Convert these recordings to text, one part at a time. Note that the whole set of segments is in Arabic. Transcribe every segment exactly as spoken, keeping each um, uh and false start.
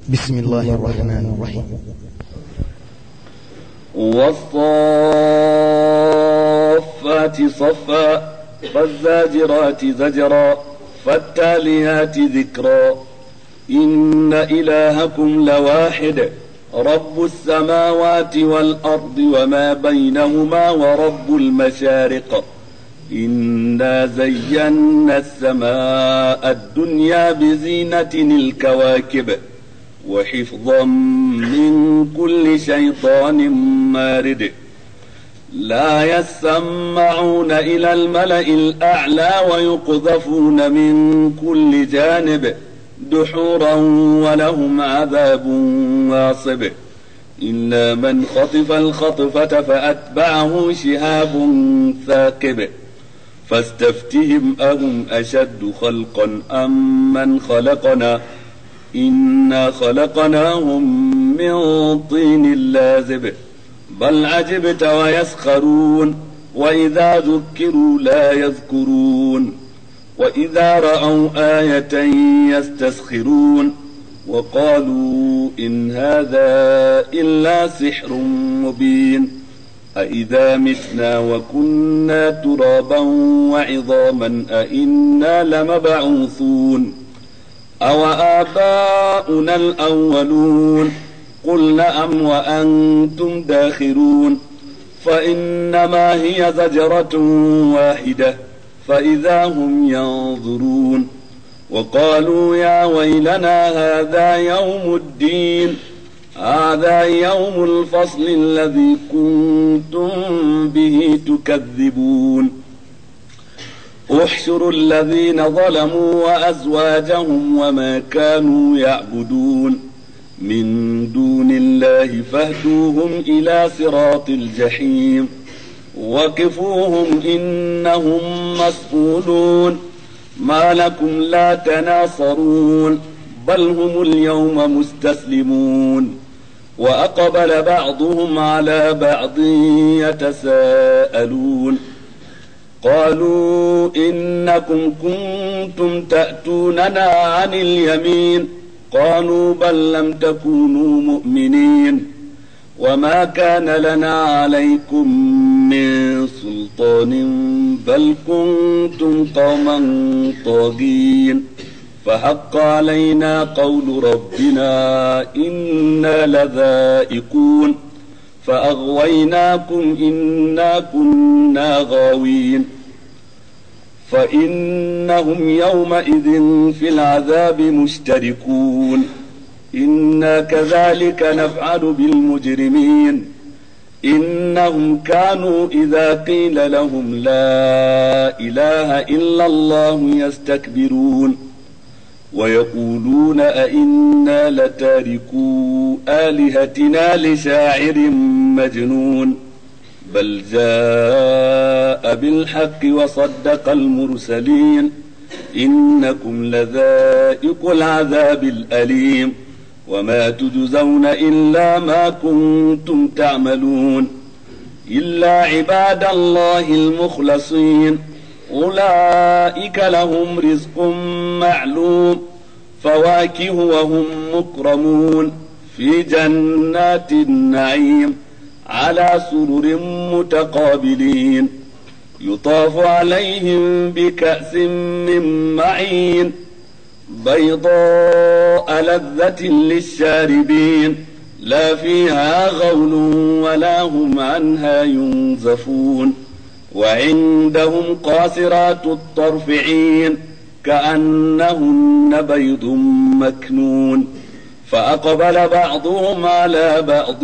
بسم الله الرحمن الرحيم. والصافات صفا فالزاجرات زجرا فالتاليات ذكرا إن إلهكم لواحد رب السماوات والأرض وما بينهما ورب المشارق إنا زينا السماء الدنيا بزينة الكواكب وحفظا من كل شيطان مارد لا يسمعون إلى الملأ الأعلى ويقذفون من كل جانب دحورا ولهم عذاب واصب إلا من خطف الخطفة فأتبعه شهاب ثاقب فاستفتهم أهم أشد خلقا أم من خلقنا إنا خلقناهم من طين لازب بل عجبت ويسخرون وإذا ذكروا لا يذكرون وإذا رأوا آية يستسخرون وقالوا إن هذا إلا سحر مبين أإذا متنا وكنا ترابا وعظاما أإنا لمبعوثون أو آباؤنا الأولون قل نعم وأنتم داخرون فإنما هي زجرة واحدة فإذا هم ينظرون وقالوا يا ويلنا هذا يوم الدين هذا يوم الفصل الذي كنتم به تكذبون احشروا الذين ظلموا وأزواجهم وما كانوا يعبدون من دون الله فاهدوهم إلى صراط الجحيم وقفوهم إنهم مسؤولون ما لكم لا تناصرون بل هم اليوم مستسلمون وأقبل بعضهم على بعض يتساءلون قالوا إنكم كنتم تأتوننا عن اليمين قالوا بل لم تكونوا مؤمنين وما كان لنا عليكم من سلطان بل كنتم قوما طاغين فحق علينا قول ربنا إنا لذائقون فأغويناكم إنا كنا غاوين فإنهم يومئذ في العذاب مشتركون إنا كذلك نفعل بالمجرمين إنهم كانوا إذا قيل لهم لا إله إلا الله يستكبرون ويقولون أئنا لتاركو آلهتنا لشاعر مجنون بل جاء بالحق وصدق المرسلين إنكم لذائق العذاب الأليم وما تجزون إلا ما كنتم تعملون إلا عباد الله المخلصين أولئك لهم رزق معلوم فواكه وهم مكرمون في جنات النعيم على سرر متقابلين يطاف عليهم بكأس من معين بيضاء لذة للشاربين لا فيها غول ولا هم عنها ينزفون وعندهم قاصرات الطرف عين كأنهن بيض مكنون فأقبل بعضهم على بعض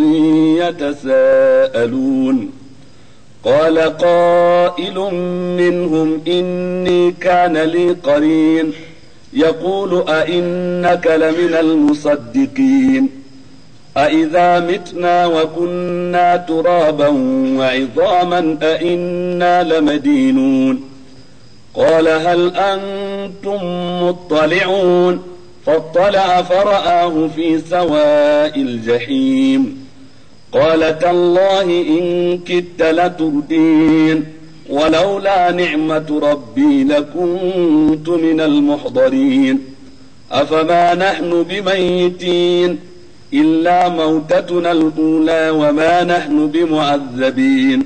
يتساءلون قال قائل منهم إني كان لي قرين يقول أئنك لمن المصدقين أئذا متنا وكنا ترابا وعظاما أئنا لمدينون قال هل أنتم مطلعون فاطلع فرآه في سواء الجحيم قال تالله إن كدت لتردين ولولا نعمة ربي لكنت من المحضرين أفما نحن بميتين إلا موتتنا الأولى وما نحن بمعذبين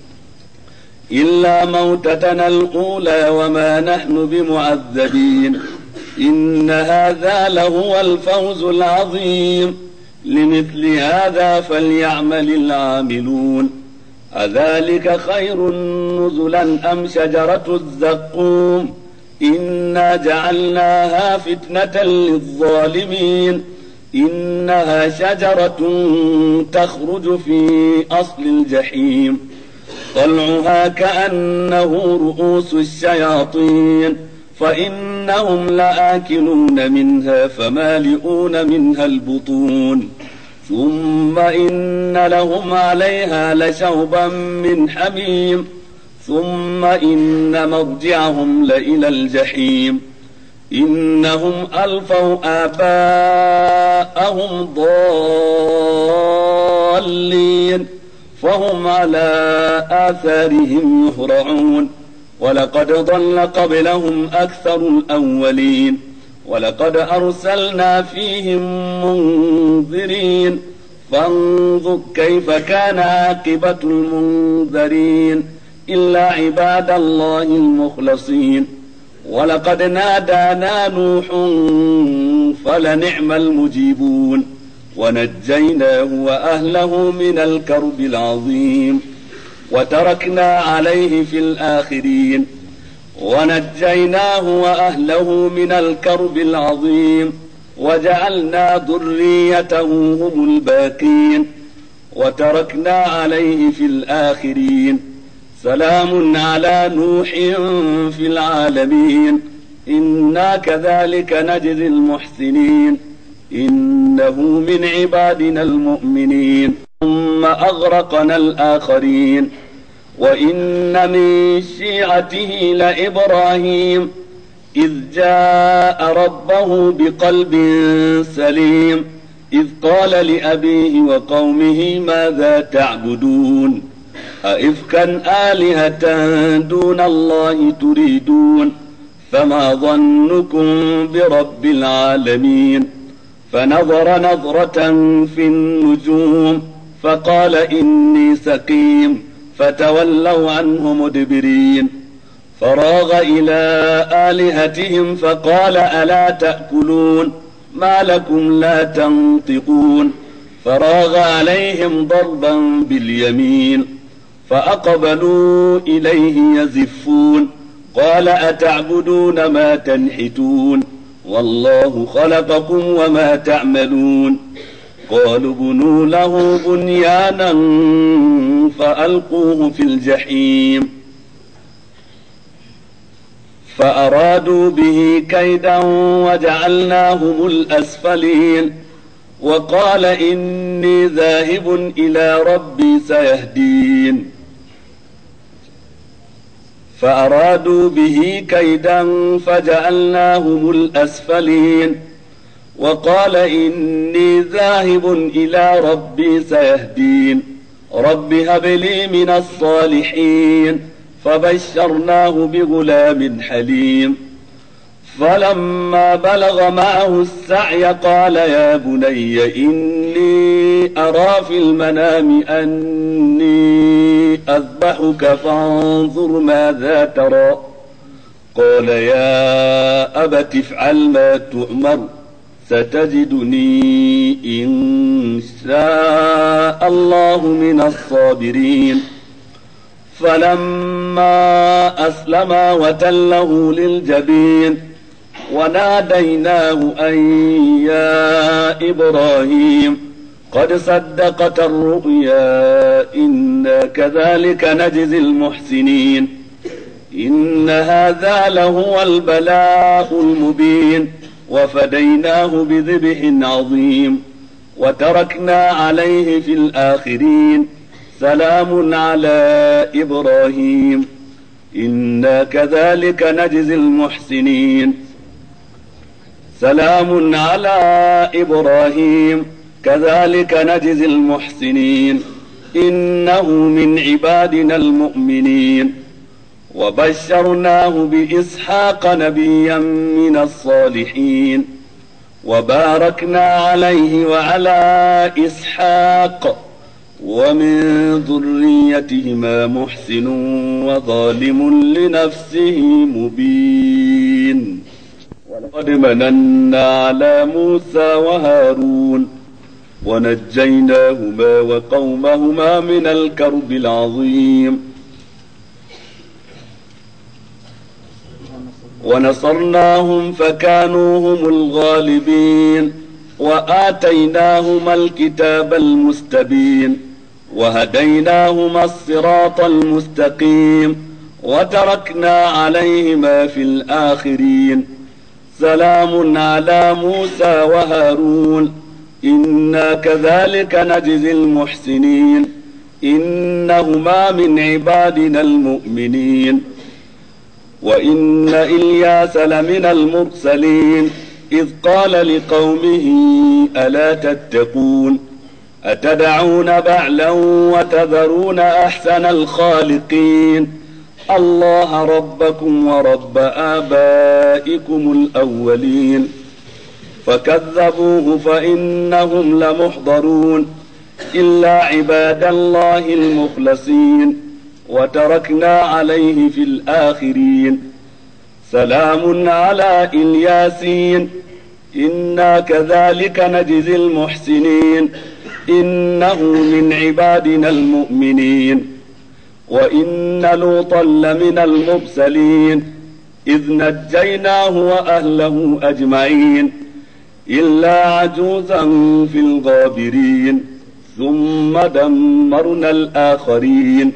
إلا موتتنا الأولى وما نحن بمعذبين إن هذا لهو الفوز العظيم لمثل هذا فليعمل العاملون أذلك خير نزلا أم شجرة الزقوم إنا جعلناها فتنة للظالمين إنها شجرة تخرج في أصل الجحيم طلعها كأنه رؤوس الشياطين فإنهم لآكلون منها فمالئون منها البطون ثم إن لهم عليها لشوبا من حميم ثم إن مرجعهم لإلى الجحيم إنهم ألفوا آباءهم ضالين فهم على آثارهم يهرعون ولقد ضل قبلهم أكثر الأولين ولقد أرسلنا فيهم منذرين فانظر كيف كان عاقبة المنذرين إلا عباد الله المخلصين ولقد نادانا نوح فلنعم المجيبون ونجيناه وأهله من الكرب العظيم وتركنا عليه في الآخرين ونجيناه وأهله من الكرب العظيم وجعلنا ذريته هم الباقين وتركنا عليه في الآخرين سلام على نوح في العالمين إنا كذلك نجزي المحسنين إنه من عبادنا المؤمنين ثم أغرقنا الآخرين وإن من شيعته لإبراهيم إذ جاء ربه بقلب سليم إذ قال لأبيه وقومه ماذا تعبدون أئفكا آلهة دون الله تريدون فما ظنكم برب العالمين فنظر نظرة في النجوم فقال إني سقيم فتولوا عنه مدبرين فراغ إلى آلهتهم فقال ألا تأكلون ما لكم لا تنطقون فراغ عليهم ضربا باليمين فأقبلوا إليه يزفون قال أتعبدون ما تنحتون والله خلقكم وما تعملون قالوا بنوا له بنيانا فألقوه في الجحيم فأرادوا به كيدا وجعلناهم الأسفلين وقال إني ذاهب إلى ربي سيهدين فأرادوا به كيدا فجعلناهم الأسفلين وقال إني ذاهب إلى ربي سيهدين رب هب لي من الصالحين فبشرناه بغلام حليم فلما بلغ معه السعي قال يا بني إني أرى في المنام أني أذبحك فانظر ماذا ترى قال يا أبت افعل ما تؤمر ستجدني إن شاء الله من الصابرين فلما أسلما وتله للجبين وناديناه أن يا إبراهيم قد صدقت الرؤيا إنا كذلك نجزي المحسنين إن هذا لهو البلاء المبين وفديناه بذبح عظيم وتركنا عليه في الآخرين سلام على إبراهيم إنا كذلك نجزي المحسنين سلام على إبراهيم كذلك نجزي المحسنين إنه من عبادنا المؤمنين وبشرناه بإسحاق نبيا من الصالحين وباركنا عليه وعلى إسحاق ومن ذريتهما محسن وظالم لنفسه مبين. ولقد مننا على موسى وهارون ونجيناهما وقومهما من الكرب العظيم ونصرناهم فكانوا هم الغالبين وآتيناهما الكتاب المستبين وهديناهما الصراط المستقيم وتركنا عليهما في الآخرين. سلام على موسى وهارون إنا كذلك نجزي المحسنين إنهما من عبادنا المؤمنين. وإن إلياس لمن المرسلين إذ قال لقومه ألا تتقون أتدعون بعلا وتذرون أحسن الخالقين الله ربكم ورب آبائكم الأولين. فكذبوه فإنهم لمحضرون إلا عباد الله المخلصين وتركنا عليه في الآخرين. سلام على الياسين إنا كذلك نجزي المحسنين إنه من عبادنا المؤمنين. وإن لوطا لمن المرسلين إذ نجيناه وأهله أجمعين إلا عجوزا في الغابرين ثم دمرنا الآخرين.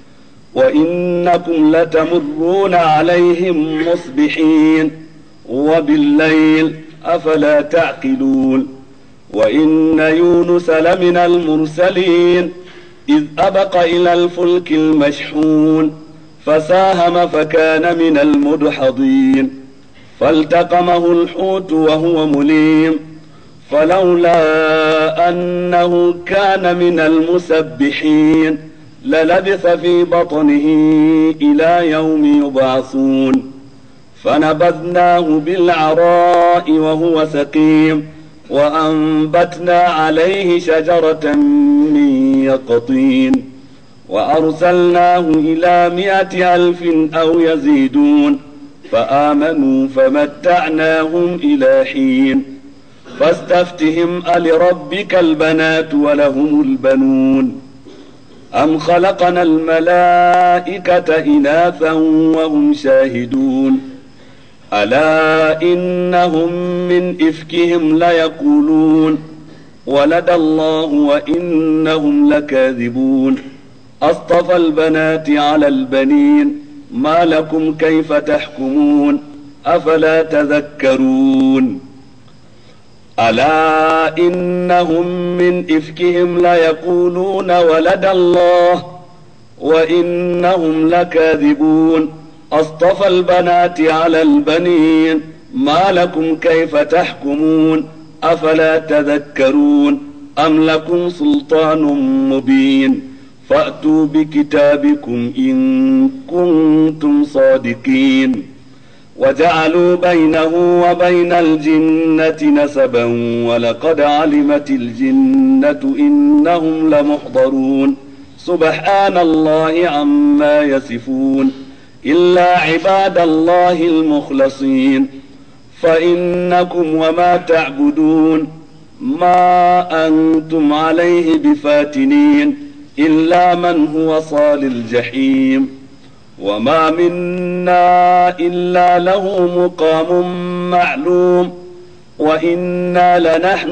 وإنكم لتمرون عليهم مصبحين وبالليل أفلا تعقلون. وإن يونس لمن المرسلين إذ أبق إلى الفلك المشحون فساهم فكان من المدحضين فالتقمه الحوت وهو مليم فلولا أنه كان من المسبحين للبث في بطنه إلى يوم يبعثون. فنبذناه بالعراء وهو سقيم وأنبتنا عليه شجرة من يقطين وأرسلناه إلى مائة ألف أو يزيدون فآمنوا فمتعناهم إلى حين. فاستفتهم ألربك البنات ولهم البنون أم خلقنا الملائكة إناثا وهم شاهدون ألا إنهم من إفكهم ليقولون ولد الله وإنهم لكاذبون. أصطفى البنات على البنين ما لكم كيف تحكمون أفلا تذكرون. ألا إنهم من إفكهم ليقولون ولد الله وإنهم لكاذبون. أصطفى البنات على البنين ما لكم كيف تحكمون أفلا تذكرون. أم لكم سلطان مبين فأتوا بكتابكم إن كنتم صادقين. وجعلوا بينه وبين الجنة نسبا ولقد علمت الجنة إنهم لمحضرون. سبحان الله عما يصفون إلا عباد الله المخلصين. فإنكم وما تعبدون ما أنتم عليه بفاتنين إلا من هو صال الجحيم. وما منا إلا له مقام معلوم وإنا لنحن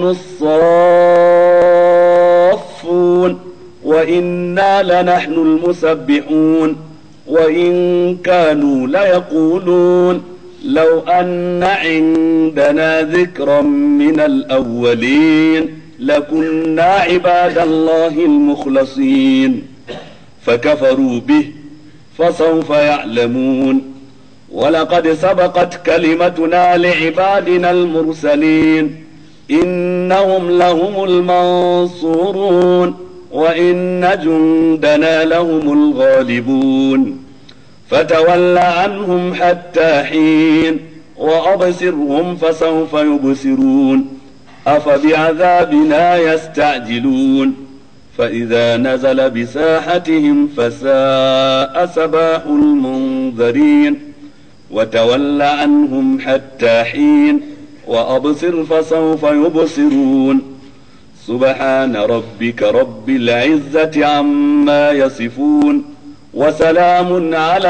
الصافون وإنا لنحن المسبحون. وإن كانوا ليقولون لو أن عندنا ذكرا من الأولين لكنا عباد الله المخلصين فكفروا به فسوف يعلمون. ولقد سبقت كلمتنا لعبادنا المرسلين إنهم لهم المنصورون وإن جندنا لهم الغالبون. فتول عنهم حتى حين وأبصرهم فسوف يبصرون. أفبعذابنا يستعجلون فإذا نزل بساحتهم فساء صباح المنذرين وتول عنهم حتى حين وأبصر فسوف يبصرون سبحان ربك رب العزة عما يصفون وسلام على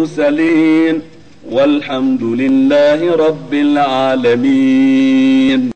المرسلين والحمد لله رب العالمين.